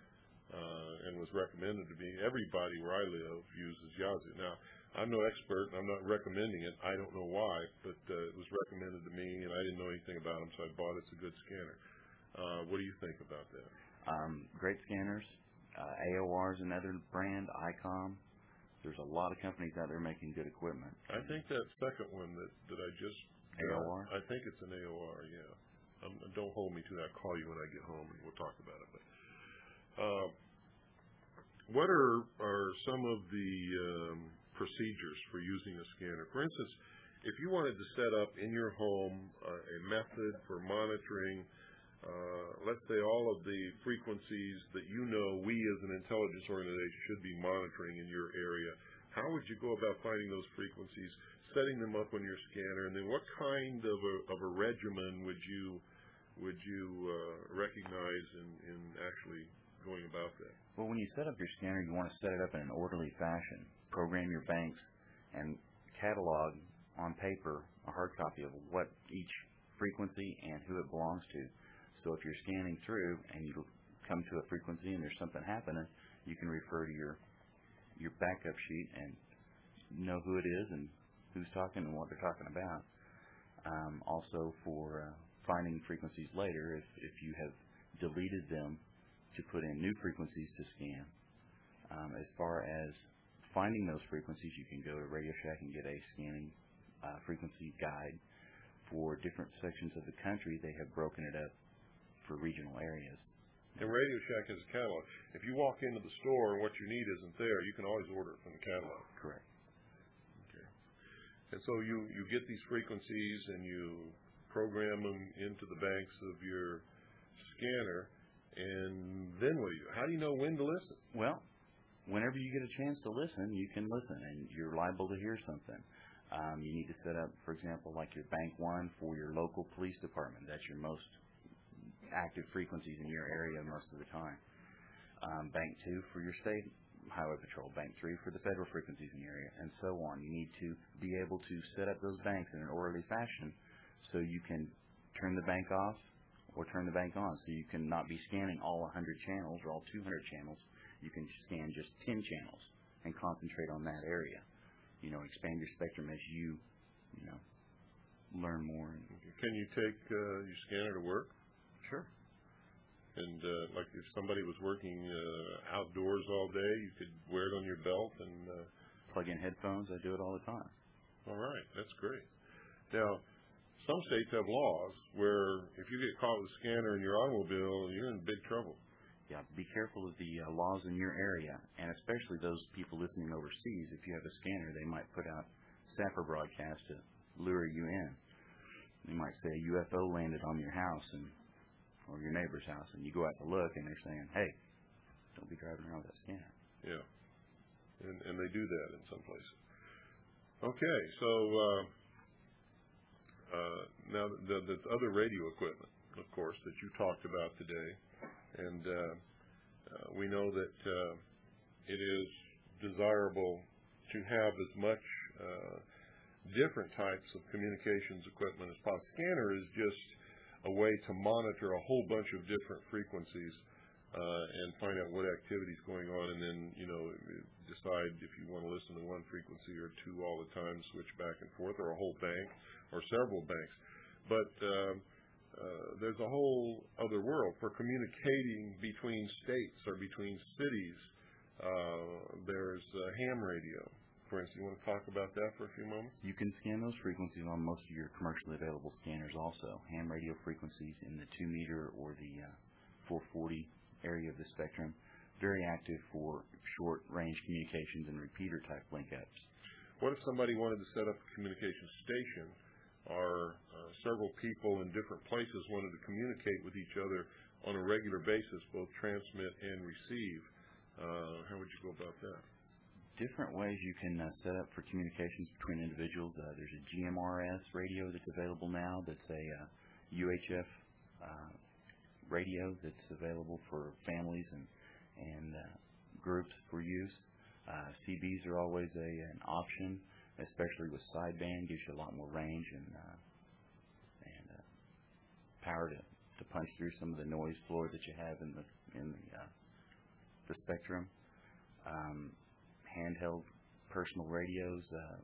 uh, and was recommended to me. Everybody where I live uses Yazoo. Now, I'm no expert, and I'm not recommending it. I don't know why, but uh, it was recommended to me, and I didn't know anything about them, so I bought it. It's a good scanner. Uh, what do you think about that? um, great scanners. Uh, A O R is another brand, ICOM. There's a lot of companies out there making good equipment. I think that second one that, that I just A O R? I think it's an A O R, yeah. Um, don't hold me to that. I'll call you when I get home and we'll talk about it. But uh, what are are some of the um, procedures for using a scanner? For instance, if you wanted to set up in your home uh, a method for monitoring, Uh, let's say all of the frequencies that you know we as an intelligence organization should be monitoring in your area, how would you go about finding those frequencies, setting them up on your scanner, and then what kind of a, of a regimen would you would you uh, recognize in, in actually going about that? Well, when you set up your scanner, you want to set it up in an orderly fashion. Program your banks and catalog on paper a hard copy of what each frequency and who it belongs to. So if you're scanning through and you come to a frequency and there's something happening, you can refer to your your backup sheet and know who it is and who's talking and what they're talking about. Um, also for uh, finding frequencies later, if, if you have deleted them, to put in new frequencies to scan. Um, as far as finding those frequencies, you can go to Radio Shack and get a scanning uh, frequency guide for different sections of the country. They have broken it up for regional areas. And Radio Shack has a catalog. If you walk into the store and what you need isn't there, you can always order it from the catalog. Correct. Okay. And so you, you get these frequencies and you program them into the banks of your scanner, and then what do you, how do you know when to listen? Well, whenever you get a chance to listen, you can listen, and you're liable to hear something. Um, you need to set up, for example, like your Bank One for your local police department. That's your most active frequencies in your area most of the time. Um, Bank Two for your state highway patrol. Bank Three for the federal frequencies in your area, and so on. You need to be able to set up those banks in an orderly fashion so you can turn the bank off or turn the bank on, so you can not be scanning all one hundred channels or all two hundred channels. You can scan just ten channels and concentrate on that area. You know, expand your spectrum as you, you know, learn more. Can you take uh, your scanner to work? Sure. And uh, like if somebody was working uh, outdoors all day, you could wear it on your belt and uh, plug in headphones. I do it all the time. All right, that's great. Now, some states have laws where if you get caught with a scanner in your automobile, you're in big trouble. Yeah, be careful of the uh, laws in your area, and especially those people listening overseas. If you have a scanner, they might put out sapper broadcasts to lure you in. They might say a U F O landed on your house and or your neighbor's house, and you go out to look, and they're saying, hey, don't be driving around with that scanner. Yeah, and, and they do that in some places. Okay, so uh, uh, now the, there's other radio equipment, of course, that you talked about today, and uh, uh, we know that uh, it is desirable to have as much uh, different types of communications equipment as possible. Scanner is just a way to monitor a whole bunch of different frequencies uh, and find out what activity is going on, and then, you know, decide if you want to listen to one frequency or two all the time, switch back and forth, or a whole bank or several banks. But uh, uh, there's a whole other world for communicating between states or between cities. Uh, there's uh, ham radio. For instance, you want to talk about that for a few moments? You can scan those frequencies on most of your commercially available scanners also. Ham radio frequencies in the two meter or the uh, four forty area of the spectrum. Very active for short-range communications and repeater-type link-ups. What if somebody wanted to set up a communication station, or uh, several people in different places wanted to communicate with each other on a regular basis, both transmit and receive? Uh, how would you go about that? Different ways you can uh, set up for communications between individuals. Uh, there's a G M R S radio that's available now that's a uh, U H F uh, radio that's available for families and, and uh, groups for use. Uh, C Bs are always a, an option, especially with sideband. Gives you a lot more range and, uh, and uh, power to, to punch through some of the noise floor that you have in the, in the, uh, the spectrum. Um, handheld personal radios, uh,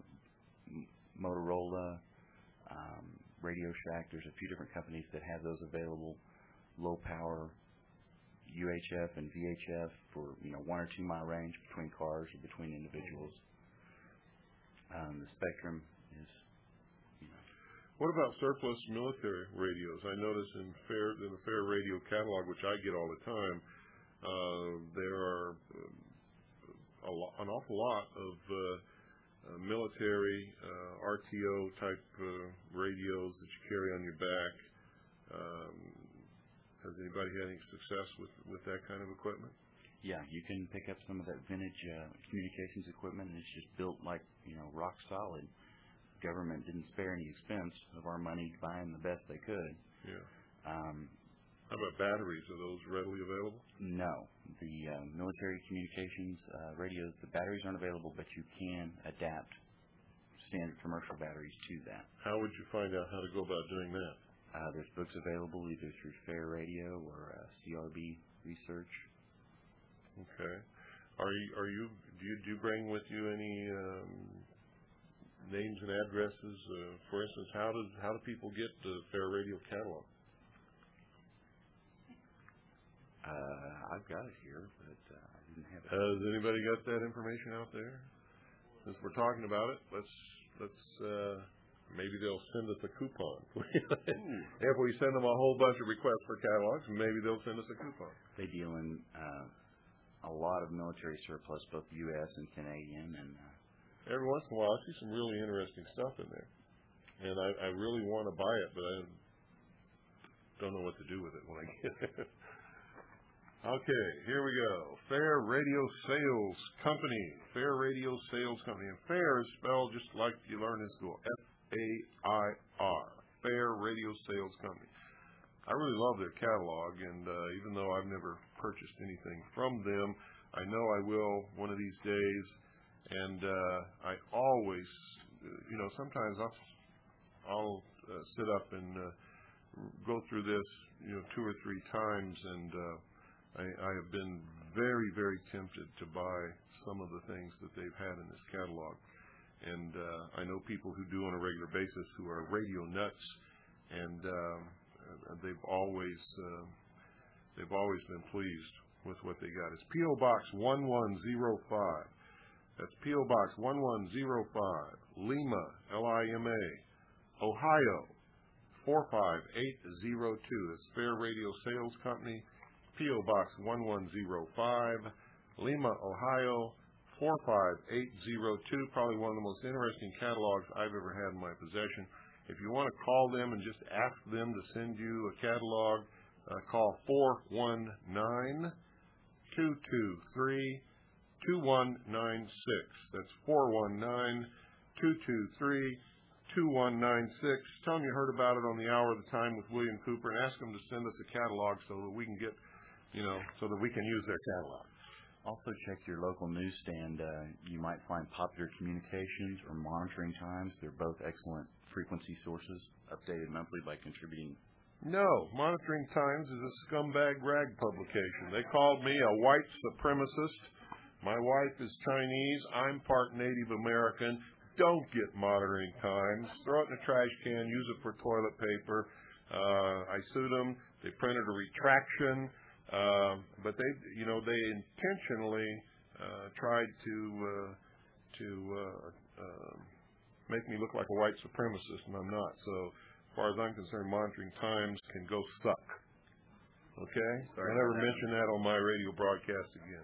Motorola, um, Radio Shack. There's a few different companies that have those available. Low power U H F and V H F for, you know, one or two mile range between cars or between individuals. Um, the spectrum is, you know. What about surplus military radios? I notice in fair in the Fair Radio catalog, which I get all the time, uh, there are um, a lo- an awful lot of uh, uh, military uh, R T O type uh, radios that you carry on your back. Um, has anybody had any success with, with that kind of equipment? Yeah, you can pick up some of that vintage uh, communications equipment, and it's just built like, you know, rock solid. Government didn't spare any expense of our money buying the best they could. Yeah. Um, How about batteries? Are those readily available? No. The uh, military communications uh, radios, the batteries aren't available, but you can adapt standard commercial batteries to that. How would you find out how to go about doing that? Uh, there's books available either through Fair Radio or uh, C R B Research. Okay. Are you, are you do you do you bring with you any um, names and addresses? Uh, for instance, how does how do people get the Fair Radio catalog? Uh, I've got it here, but uh, I didn't have it. Has anybody got that information out there? Since we're talking about it, let's let's uh, maybe they'll send us a coupon. If we send them a whole bunch of requests for catalogs, maybe they'll send us a coupon. They deal in uh, a lot of military surplus, both U S and Canadian, and uh, every once in a while I see some really interesting stuff in there, and I, I really want to buy it, but I don't know what to do with it when I get it. Okay, here we go. Fair Radio Sales Company. Fair Radio Sales Company. And fair is spelled just like you learn in school. F A I R. Fair Radio Sales Company. I really love their catalog, and uh, even though I've never purchased anything from them, I know I will one of these days. And uh, I always, you know, sometimes I'll, I'll uh, sit up and uh, go through this, you know, two or three times, and uh, I, I have been very, very tempted to buy some of the things that they've had in this catalog. And uh, I know people who do on a regular basis who are radio nuts, and um, they've always uh, they've always been pleased with what they got. It's P O Box one one zero five. That's P O Box one one zero five, Lima, L I M A, Ohio, four five eight zero two. That's Fair Radio Sales Company. P O Box one one zero five, Lima, Ohio, four five eight zero two. Probably one of the most interesting catalogs I've ever had in my possession. If you want to call them and just ask them to send you a catalog, uh, call four one nine, two two three, two one nine six. That's four one nine, two two three, two one nine six. Tell them you heard about it on the Hour of the Time with William Cooper, and ask them to send us a catalog so that we can get you know, so that we can use their catalog. Also check your local newsstand. Uh, you might find Popular Communications or Monitoring Times. They're both excellent frequency sources, updated monthly by contributing. No, Monitoring Times is a scumbag rag publication. They called me a white supremacist. My wife is Chinese. I'm part Native American. Don't get Monitoring Times. Throw it in the trash can. Use it for toilet paper. Uh, I sued them. They printed a retraction. Uh, but they, you know, they intentionally uh, tried to uh, to uh, uh, make me look like a white supremacist, and I'm not. So, as far as I'm concerned, Monitoring Times can go suck. Okay? Sorry, I'll never mention that on my radio broadcast again.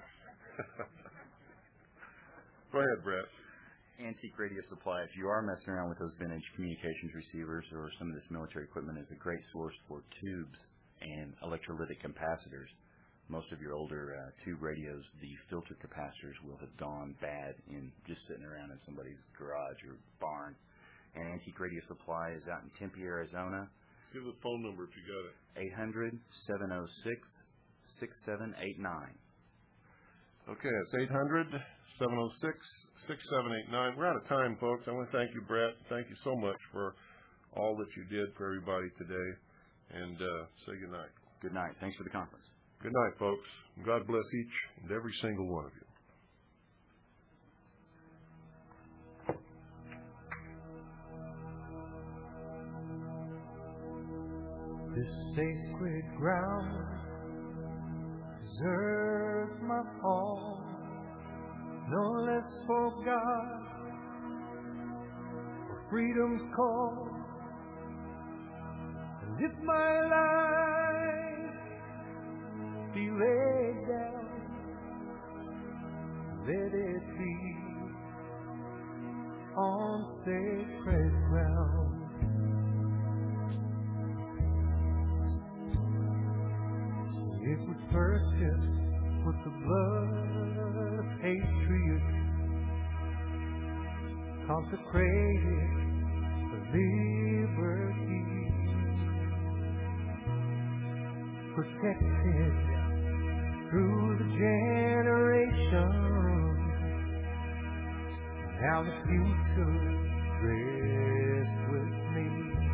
Go ahead, Brett. Antique Radio Supply. If you are messing around with those vintage communications receivers or some of this military equipment, is a great source for tubes and electrolytic capacitors. Most of your older uh, tube radios, the filter capacitors will have gone bad in just sitting around in somebody's garage or barn. And Antique Radio Supply is out in Tempe, Arizona. Give the phone number if you got it. eight hundred, seven oh six, six seven eight nine. Okay, it's eight hundred, seven oh six, six seven eight nine. We're out of time, folks. I want to thank you, Brett. Thank you so much for all that you did for everybody today. And uh, say good night. Good night. Thanks for the conference. Good night, folks. God bless each and every single one of you. This sacred ground deserves my all, no less for God, for freedom's cause. And if my life be laid down, let it be on sacred ground. It was purchased with the blood of patriots, consecrated for liberty, protected through the generations. Now the future rests with me.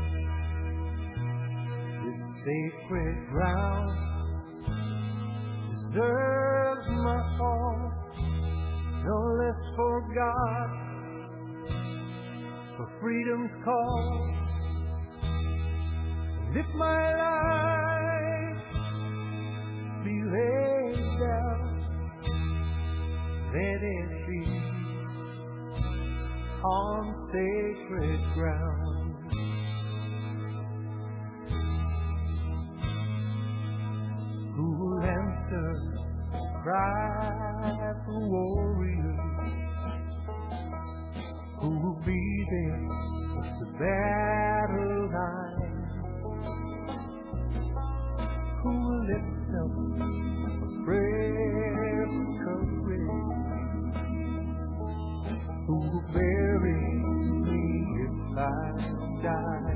This sacred ground deserves my all, no less for God, for freedom's call. And if my life be laid down, let it be on sacred ground. Who will answer the cry for warriors? Who will be there at the battle line? Who will lift up a prayer for courage? Who will bury me if I die?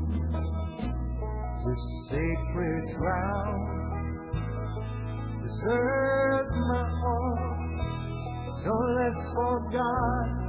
This sacred ground deserves my all, no less for God,